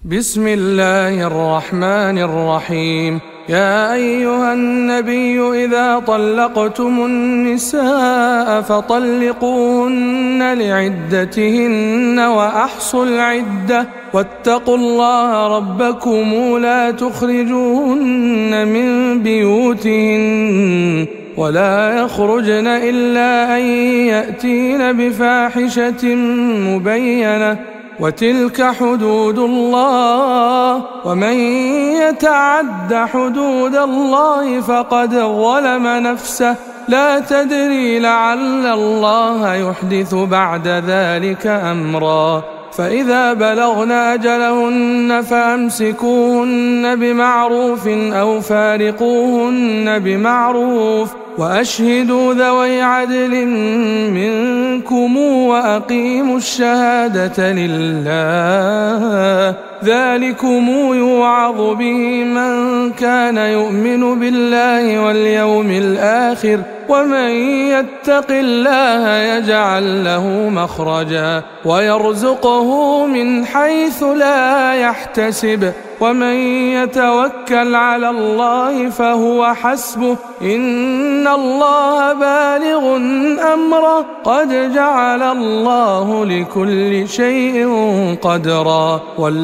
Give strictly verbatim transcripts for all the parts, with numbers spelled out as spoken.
بسم الله الرحمن الرحيم. يا أيها النبي إذا طلقتم النساء فطلقوهن لعدتهن وأحصوا العدة واتقوا الله ربكم لا تخرجوهن من بيوتهن ولا يخرجن إلا أن يأتين بفاحشة مبينة وتلك حدود الله ومن يتعد حدود الله فقد ظلم نفسه لا تدري لعل الله يحدث بعد ذلك أمرا. فإذا بلغن أجلهن فأمسكوهن بمعروف أو فارقوهن بمعروف وأشهدوا ذوي عدل منكم وأقيموا الشهادة لله ذلكم يوعظ به من كان يؤمن بالله واليوم الآخر ومن يتق الله يجعل له مخرجا ويرزقه من حيث لا يحتسب ومن يتوكل على الله فهو حسبه إن الله بالغ أمره قد جعل الله لكل شيء قدرا.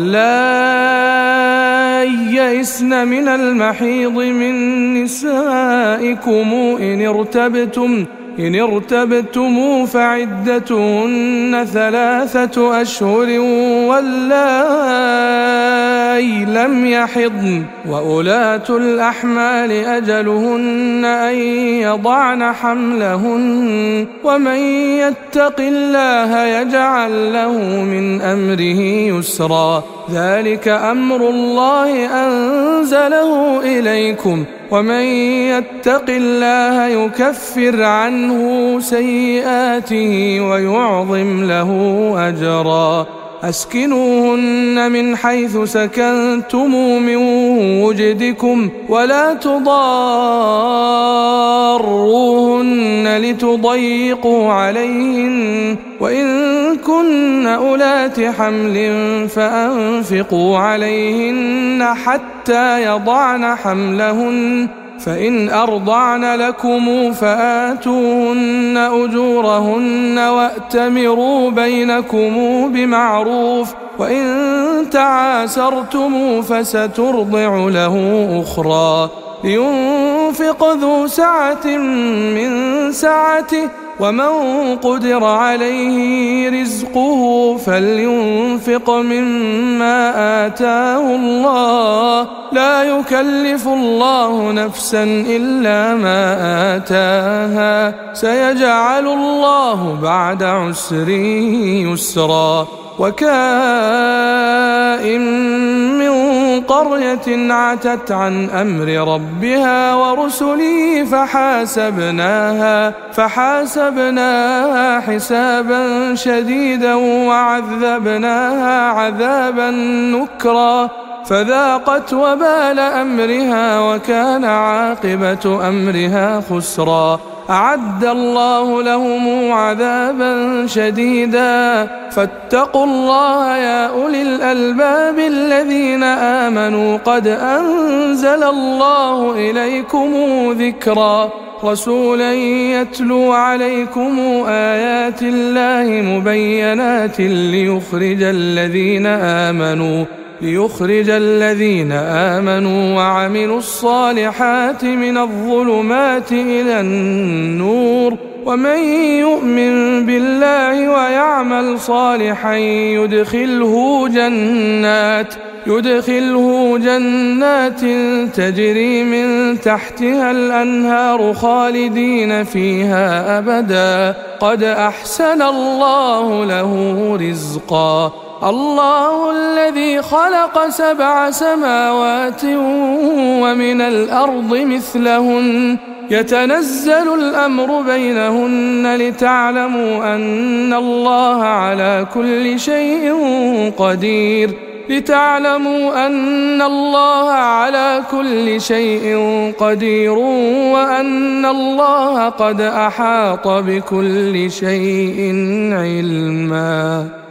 واللائي يئسن من المحيض من نسائكم إن ارتبتم إن ارتبتم فعدتهن ثلاثة أشهر واللائي لم يحضن وأولاة الأحمال أجلهن أن يضعن حملهن ومن يتق الله يجعل له من أمره يسرا. ذلك أمر الله أنزله إليكم ومن يتق الله يكفر عنه سيئاته ويعظم له أجرا. أسكنوهن من حيث سكنتم من وجدكم ولا تضاروهن لتضيقوا عليهن وإن كن أولات حمل فأنفقوا عليهن حتى يضعن حملهن فإن أرضعن لكم فآتوهن أجورهن وأتمروا بينكم بمعروف وإن تعاسرتم فسترضع له أخرى. لينفق ذو سعة من سعته ومن قدر عليه رزقه فلينفق مما آتاه الله لا يكلف الله نفسا إلا ما آتاها سيجعل الله بعد عسر يسرا. وكائن من قرية عتت عن أمر ربها ورسله فحاسبناها فحاسبناها حسابا شديدا وعذبناها عذابا نكرا فذاقت وبال أمرها وكان عاقبة أمرها خسرا. أعد الله لهم عذابا شديدا فاتقوا الله يا أولي الألباب الذين آمنوا قد أنزل الله إليكم ذكرا. رسولا يتلو عليكم آيات الله مبينات ليخرج الذين آمنوا ليخرج الذين آمنوا وعملوا الصالحات من الظلمات إلى النور ومن يؤمن بالله ويعمل صالحا يدخله جنات يدخله جنات تجري من تحتها الأنهار خالدين فيها أبدا قد أحسن الله له رزقا. الله الذي خلق سبع سماوات ومن الأرض مثلهن يتنزل الأمر بينهن لتعلموا أن الله على كل شيء قدير لتعلموا أن الله على كل شيء قدير وأن الله قد أحاط بكل شيء علما.